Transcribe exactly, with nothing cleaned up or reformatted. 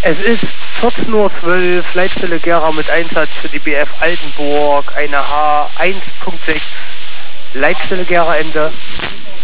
Es ist vierzehn Uhr zwölf, Leitstelle Gera mit Einsatz für die B F Altenburg, eine H eins Punkt sechs, Leitstelle Gera Ende.